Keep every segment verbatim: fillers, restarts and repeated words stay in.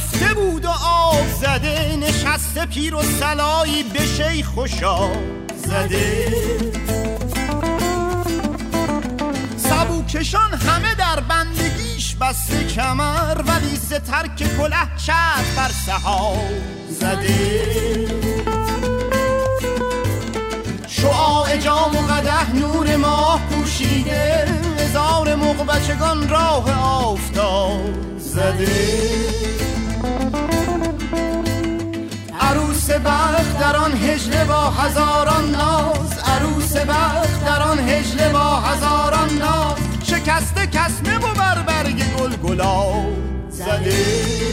خفته بود و آب زده، نشسته پیر و سلایی به شیخ خوشا زده. سبوکشان همه در بندگیش بسته کمر، ولی ز ترک کله چرخ بر سحاب زده. شعاع جام و قدح نور ماه پوشیده، هزار مغبچگان راه آفتاب زده. عروس بخت در آن هجله با هزاران ناز، عروس بخت در آن هجله با هزاران ناز، شکسته کسمه و بر برگ گل گلاب زده.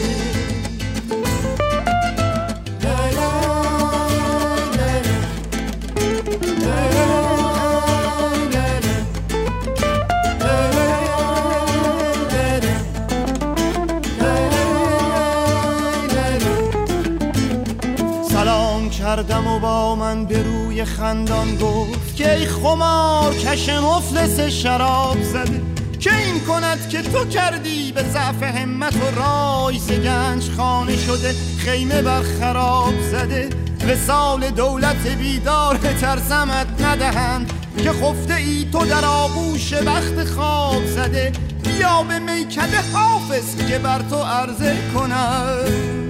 کردم و با من به روی خندان گفت که ای خمار کش مفلس شراب زده، که این کند که تو کردی به ضعف همت و رای، ز گنج خانه شده خیمه بر خراب زده. وصال دولت بیدار ترسمت ندهند، که خفته ای تو در آغوش بخت خواب زده. بیا به میکده حافظ که بر تو عرضه کنم،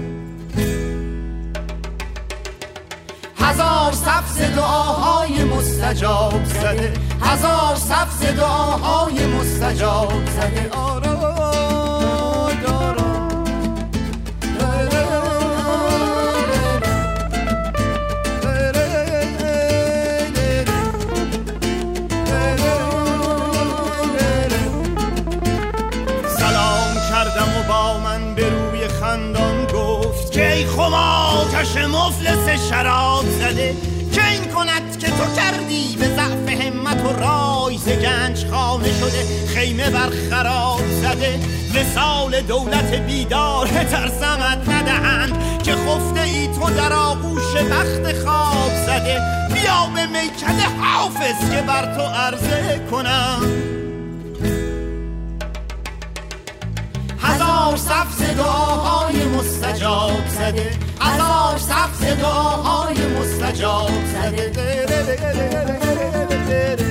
هزار صف ز دعاهای مستجاب زده، هزار صف ز دعاهای مستجاب زده. آرا دارا سلام کردم و با من به روی خندان گفت که ای خماکش مفلس شراب زده، که این کند که تو کردی به ضعف همت و رای، ز گنج خانه شده خیمه بر خراب زده. وصال دولت بیدار ترسمت ندهند، که خفته ای تو در آغوش بخت خواب زده. بیا به میکده حافظ که بر تو عرضه کنم، هزار صف ز دعاهای مستجاب زده، هزار صف ز دعاهای مستجاب زده.